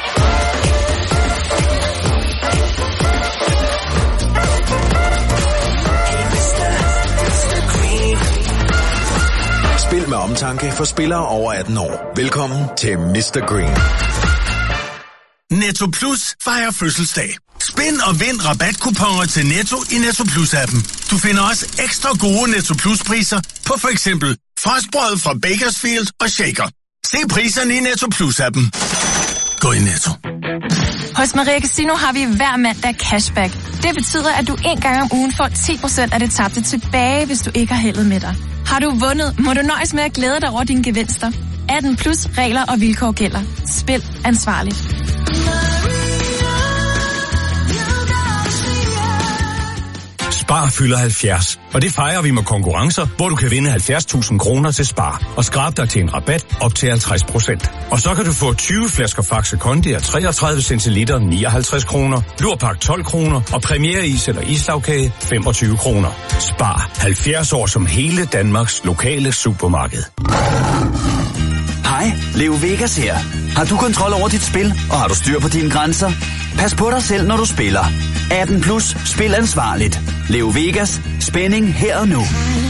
Spil med omtanke for spillere over 18 år. Velkommen til Mr. Green. Netto Plus fejrer fødselsdag. Spind og vind rabatkuponer til Netto i Netto Plus-appen. Du finder også ekstra gode Netto Plus-priser på for eksempel frostbrød fra Bakersfield og Shaker. Se priserne i Netto Plus-appen. Gå i Netto. Hos Maria Casino har vi hver mandag cashback. Det betyder, at du en gang om ugen får 10% af det tabte tilbage, hvis du ikke har heldet med dig. Har du vundet, må du nøjes med at glæde dig over dine gevinster. 18 plus regler og vilkår gælder. Spil ansvarligt. Spar fylder 70, og det fejrer vi med konkurrencer, hvor du kan vinde 70.000 kroner til Spar og skrabe dig til en rabat op til 50%. Og så kan du få 20 flasker Faxe Kondi af 33 centiliter 59 kroner, Lurpak 12 kroner og premiereis eller islagkage 25 kroner. Spar 70 år som hele Danmarks lokale supermarked. Hej, Leo Vegas her. Har du kontrol over dit spil, og har du styr på dine grænser? Pas på dig selv, når du spiller. 18 plus, spil ansvarligt. Leo Vegas, spænding her og nu.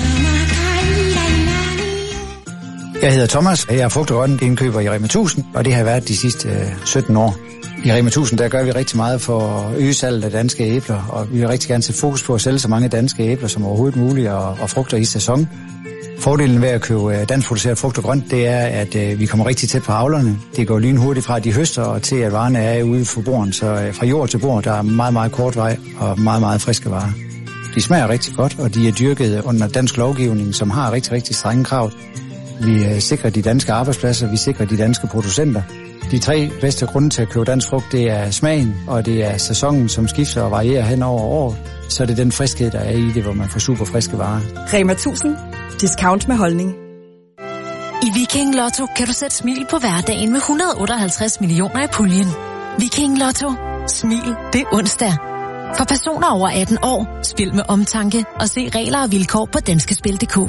Jeg hedder Thomas, og jeg er frugt- og grøntindkøber i Rema 1000, og det har været de sidste 17 år. I Rema 1000, der gør vi rigtig meget for at øge salget af danske æbler, og vi vil rigtig gerne sætte fokus på at sælge så mange danske æbler som overhovedet muligt, og frugter i sæson. Fordelen ved at købe dansk produceret frugt og grønt, det er, at vi kommer rigtig tæt på avlerne. Det går lynhurtigt fra, de høster og til, at varerne er ude for borden. Så fra jord til bord, der er meget, meget kort vej og meget, meget friske varer. De smager rigtig godt, og de er dyrket under dansk lovgivning, som har rigtig, rigtig strenge krav. Vi sikrer de danske arbejdspladser, vi sikrer de danske producenter. De 3 bedste grunde til at købe dansk frugt, det er smagen, og det er sæsonen, som skifter og varierer hen over året. Så er det den friskhed, der er i det, hvor man får super friske varer. Rema 1000. Discount med holdning. I Viking Lotto kan du sætte smil på hverdagen med 158 millioner i puljen. Viking Lotto. Smil. Det er onsdag. For personer over 18 år, spil med omtanke og se regler og vilkår på danskespil.dk.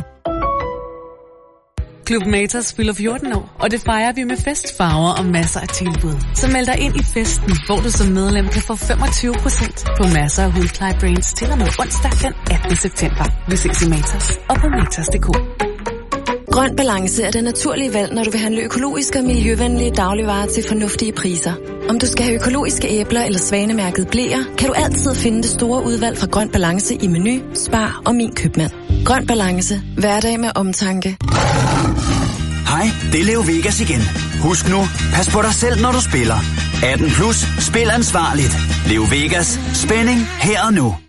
Klub Matas fylder 14 år, og det fejrer vi med festfarver og masser af tilbud. Så meld dig ind i festen, hvor du som medlem kan få 25% på masser af hudpleje-brands til og med onsdag den 18. september. Vi ses i Matas og på matas.dk. Grøn Balance er det naturlige valg, når du vil handle økologiske og miljøvenlige dagligvarer til fornuftige priser. Om du skal have økologiske æbler eller svanemærket bleer, kan du altid finde det store udvalg fra Grøn Balance i Meny, Spar og Min Købmand. Grøn Balance. Hverdag med omtanke. Hej, det er Leo Vegas igen. Husk nu, pas på dig selv, når du spiller. 18 plus, spil ansvarligt. Leo Vegas, spænding her og nu.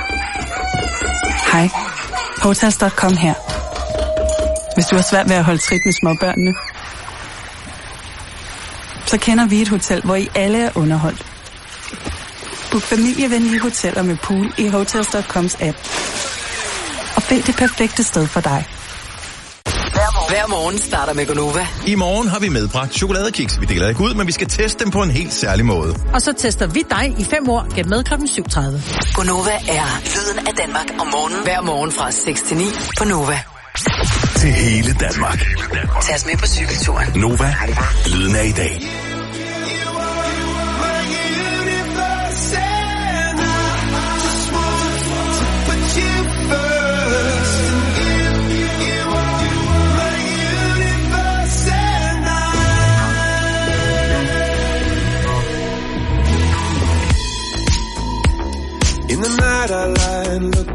Hej, Hotels.com her. Hvis du har svært ved at holde trit med småbørnene, så kender vi et hotel, hvor I alle er underholdt. Book familievenlige hoteller med pool i Hotels.coms app. Og find det perfekte sted for dig. Hver morgen starter med Gonova. I morgen har vi medbragt chokoladekiks. Vi deler ikke ud, men vi skal teste dem på en helt særlig måde. Og så tester vi dig i 5 år. Gæt med 7:30. Gonova er lyden af Danmark om morgenen. Hver morgen fra 6 til 9 på Nova. Til hele Danmark. Tag os med på cykelturen. Nova, lyden af i dag.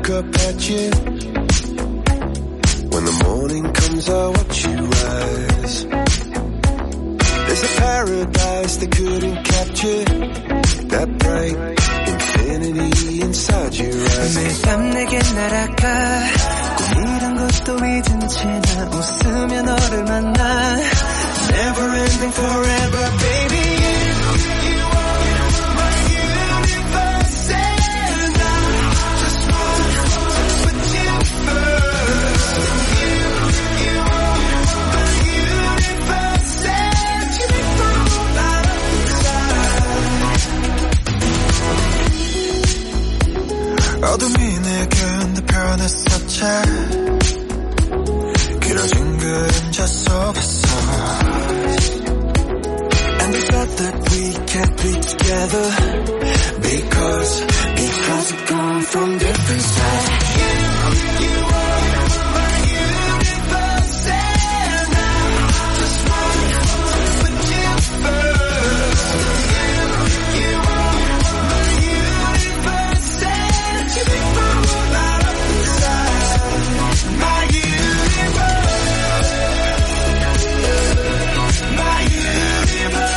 look up at you. When the morning comes, I watch you rise. There's a paradise they couldn't capture. That bright infinity inside your eyes. 매일 밤 내게 날아가. 꿈이란 것도 잊은 채 나 웃으며 너를 만나. Never ending forever, baby. You are my universe, and I just want to put you first. You are my universe, and you make my whole life inside. 어둠이 내게 내 변했었지. 길어진 그림자 속에서. And the fact that we can't be together because we've gone from different sides. You are my universe, and I just want to put you first. You are my universe, and you make my whole life up inside. My universe, my universe.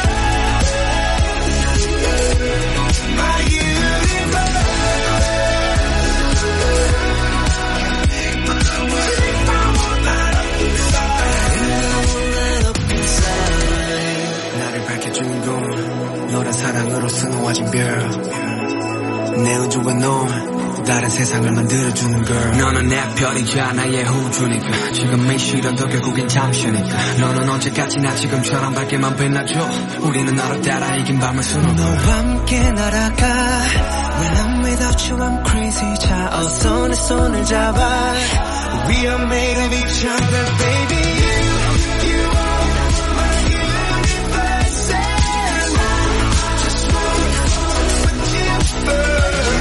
너란 사랑으로 수놓아진 별 내 우주와 넌 다른 세상을 만들어주는 girl. 너는 내 별이자 나의 우주니까 지금의 시련도 결국엔 잠시니까 너는 언제까지나 지금처럼 밝게만 빛나줘. 우리는 너를 따라 이긴 밤을 수놓아. 너와 함께 날아가. When I'm without you I'm crazy. 자 어서 내 손을 잡아. We are made of each other, baby. You are my universe, and I just want to put you first.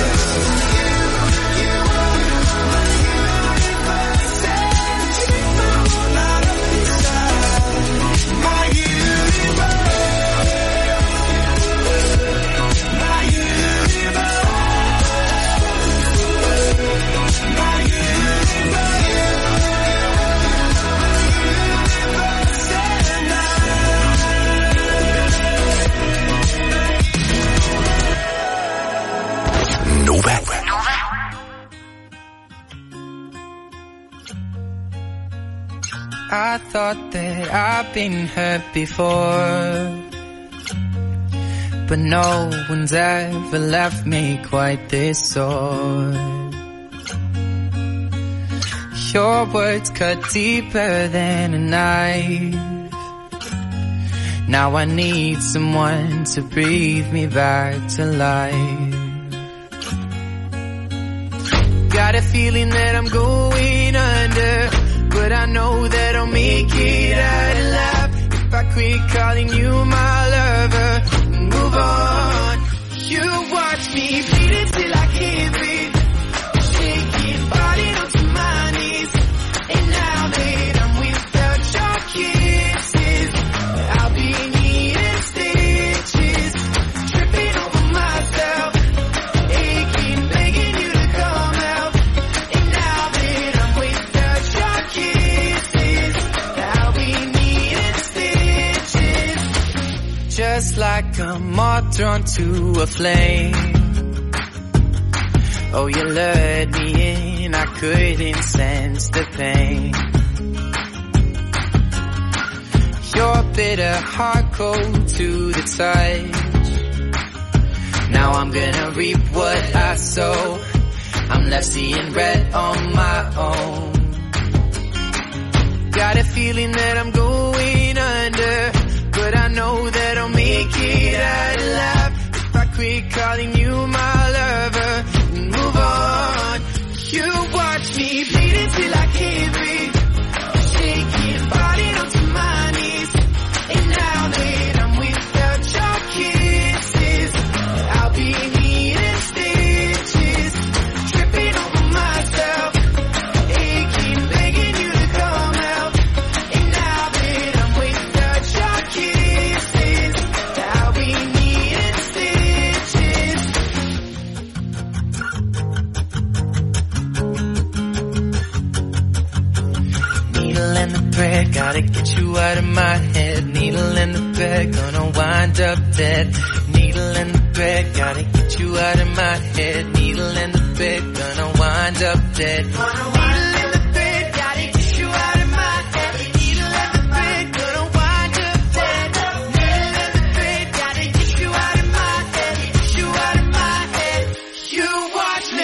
You are my universe, and you make my whole life up inside. My universe, my universe, my Nova. I thought that I've been hurt before, but no one's ever left me quite this sore. Your words cut deeper than a knife. Now I need someone to breathe me back to life. Got a feeling that I'm going under, but I know that I'll make it out alive if I quit calling you my lover and move on. You watch me bleed until I can't breathe, shaking, falling onto my knees. And now that I'm without your kisses, I'll be needing stitches, tripping over myself, aching, begging you to come out. And now that I'm without your kisses, I'll be needing stitches, just like a moth drawn to a flame. Oh, you lured me in, I couldn't sense the pain. Your bitter heart cold to the touch. Now I'm gonna reap what I sow. I'm left seeing red on my own. Got a feeling that I'm going under, but I know that I'll make it out alive if I quit calling you my lover and move on. You watch me bleed until I can't breathe, shaking, falling onto my knees. And now that I'm without your kisses, I'll be needing stitches, tripping over myself, aching, begging you to come out. And now that I'm without your kisses, I'll be needing stitches. get you out of my head. Needle in the bed, gonna wind up dead. Needle in the bed, gotta get you out of my head. Needle in the bed, gonna wind up dead. Needle in the bed, gotta get you out of my head. Needle in the bed, gonna wind up dead. Needle in the bed, gotta get you out of my head. Get you out of my head. You watch me.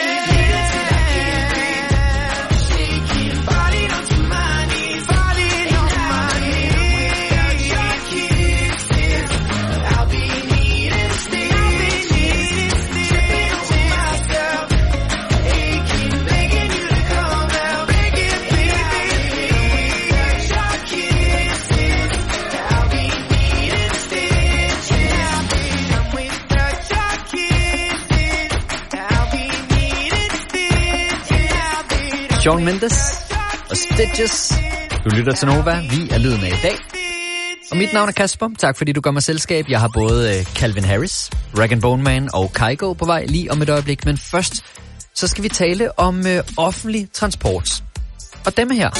Shawn Mendes og Stitches. Du lytter til Nova. Vi er lyden af i dag. Og mit navn er Kasper. Tak fordi du gør mig selskab. Jeg har både Calvin Harris, Rag & Bone Man og Kygo på vej lige om et øjeblik. Men først så skal vi tale om offentlig transport. Og dem her.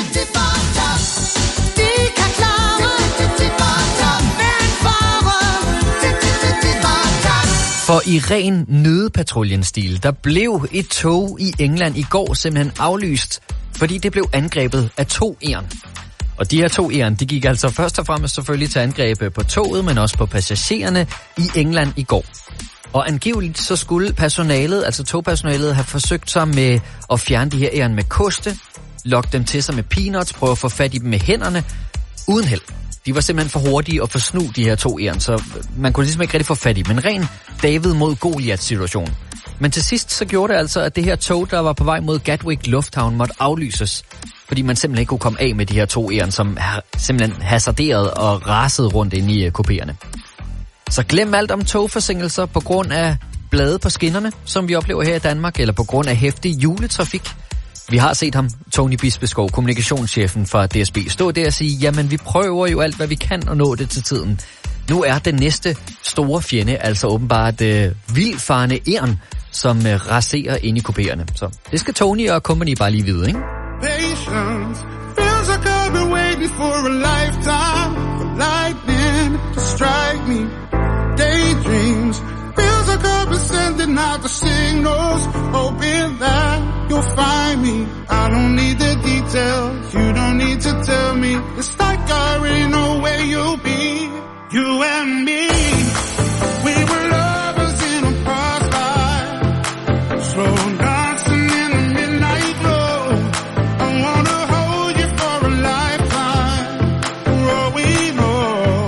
For i ren nødpatruljenstil, der blev et tog i England i går simpelthen aflyst, fordi det blev angrebet af 2 egern. Og de her 2 egern, de gik altså først og fremmest selvfølgelig til angreb på toget, men også på passagererne i England i går. Og angiveligt så skulle personalet, altså togpersonalet, have forsøgt sig med at fjerne de her egern med koste, lokke dem til sig med peanuts, prøve at få fat i dem med hænderne, uden held. De var simpelthen for hurtige at forsnu de her 2 egern, så man kunne ligesom ikke rigtig få fat i. Men ren David mod Goliath situation. Men til sidst så gjorde det altså, at det her tog, der var på vej mod Gatwick Lufthavn, måtte aflyses. Fordi man simpelthen ikke kunne komme af med de her 2 egern, som simpelthen hasarderede og rasede rundt inde i kupéerne. Så glem alt om togforsinkelser på grund af blade på skinnerne, som vi oplever her i Danmark, eller på grund af heftig juletrafik. Vi har set ham, Tony Bispeskov, kommunikationschefen fra DSB, stå der og sige, jamen vi prøver jo alt, hvad vi kan at nå det til tiden. Nu er den næste store fjende altså åbenbart vildfarne egern, som raserer inde i kupéerne. Så det skal Tony og company bare lige vide, ikke? Patience feels like I've been waiting for a lifetime for lightning to strike me. Daydreams feels like I've been sending out the signals, hoping that you'll find me. I don't need the details, you don't need to tell me. It's like I already know where you'll be. You and me, we were lovers in a past life, slow dancing in the midnight glow. I wanna hold you for a lifetime, for all we know.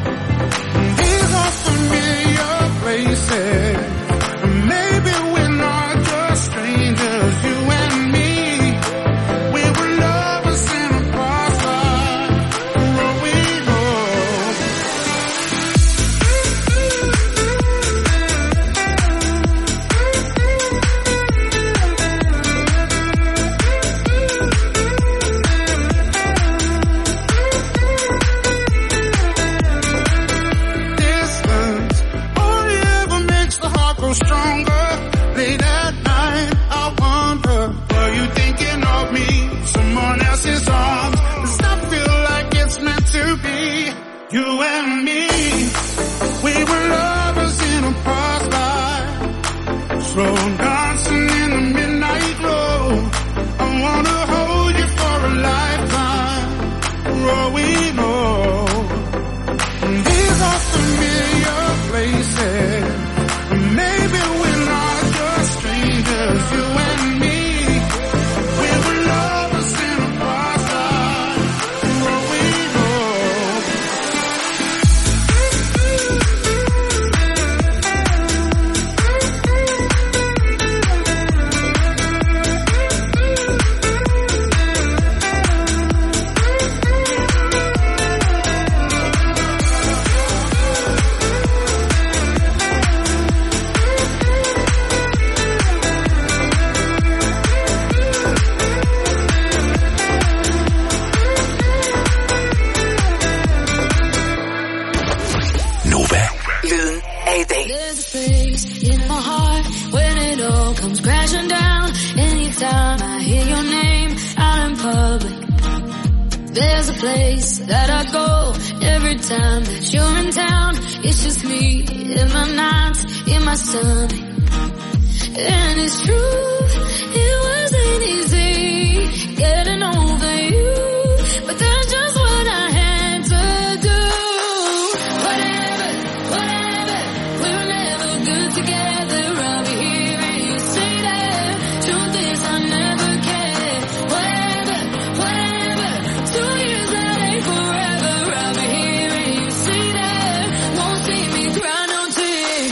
These are familiar places, and maybe we're not just strangers. You and me, we were lovers in a past life, for all we know. Distance only ever makes the heart grow stronger. Late at night, I wonder, are you thinking of me? Someone else's arms. Does that feel like it's meant to be? You and me, we were lovers in a past life, slow dancing in the midnight glow. I wanna hold you for a lifetime, for all we know. These are familiar places, maybe we're not just strangers. You and me, we were lovers in a past life, for all we know. Nova. Lyden af i dag. There's a place in my heart when it all comes crashing down. Anytime I hear your name out in public, There's a place that I go every time that you're in town. It's just me in my nights, in my stomach. And it's true, it wasn't easy getting over you, but that's just what I had to do. Whatever, we're never good together. I'll be here and you say that. Truth is I never cared. Whatever, 2 years that ain't forever. I'll be here and you say that. Won't see me cry no tears.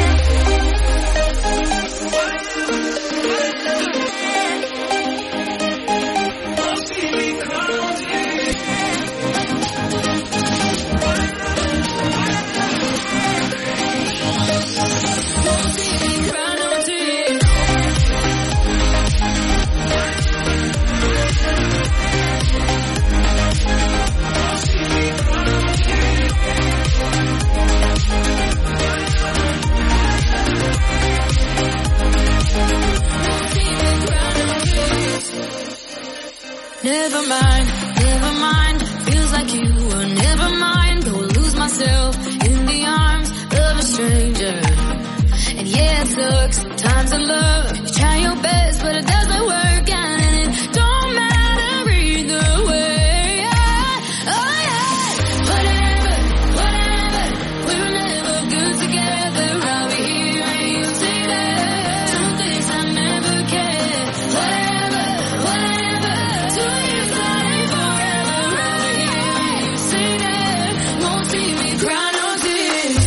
Never mind, feels like you were never mind. Go lose myself in the arms of a stranger. And yeah, it sucks, times of love. You try your best, but it doesn't work out. And it don't matter either way. Oh yeah, whatever, we're never good together. I'll be here and you say that. Truth is I never cared. Whatever, 2 years that ain't forever. I'll be here and you say that. Won't see me cry no tears.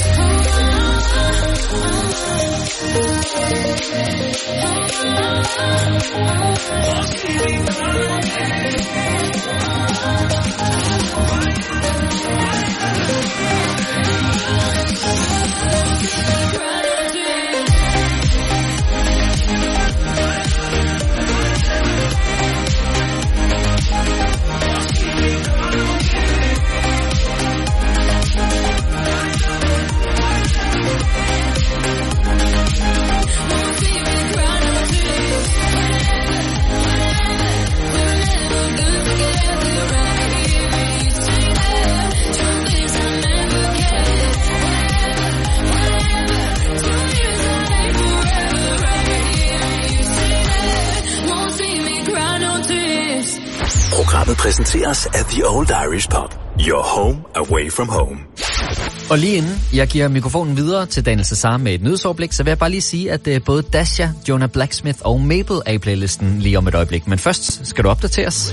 Programmet præsenteres af The Old Irish Pub. Your home away from home. Og lige inden jeg giver mikrofonen videre til Daniel Cesar med et nyhedsoverblik, så vil jeg bare lige sige, at både Dasha, Jonah Blacksmith og Mabel er i playlisten lige om et øjeblik. Men først skal du opdateres.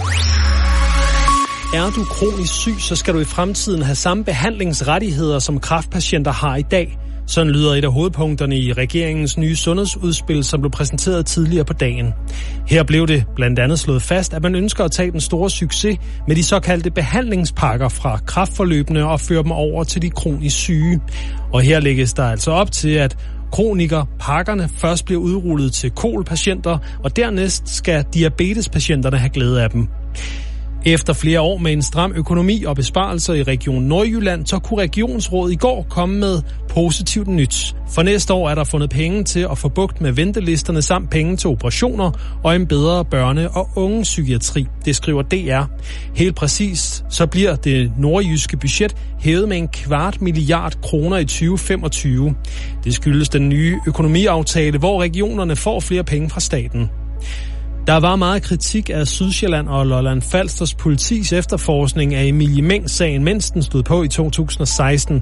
Er du kronisk syg, så skal du i fremtiden have samme behandlingsrettigheder, som kræftpatienter har i dag. Sådan lyder et af hovedpunkterne i regeringens nye sundhedsudspil, som blev præsenteret tidligere på dagen. Her blev det blandt andet slået fast, at man ønsker at tage den store succes med de såkaldte behandlingspakker fra kræftforløbene og føre dem over til de kronisk syge. Og her lægges der altså op til, at kronikerpakkerne først bliver udrullet til kolpatienter, og dernæst skal diabetespatienterne have glæde af dem. Efter flere år med en stram økonomi og besparelser i Region Nordjylland, så kunne Regionsrådet i går komme med positivt nyt. For næste år er der fundet penge til at få bugt med ventelisterne samt penge til operationer og en bedre børne- og ungepsykiatri. Det skriver DR. Helt præcist så bliver det nordjyske budget hævet med 250 milliarder kroner i 2025. Det skyldes den nye økonomiaftale, hvor regionerne får flere penge fra staten. Der var meget kritik af Sydsjælland og Lolland Falsters politis efterforskning af Emilie Meng-sagen, mens den stod på i 2016.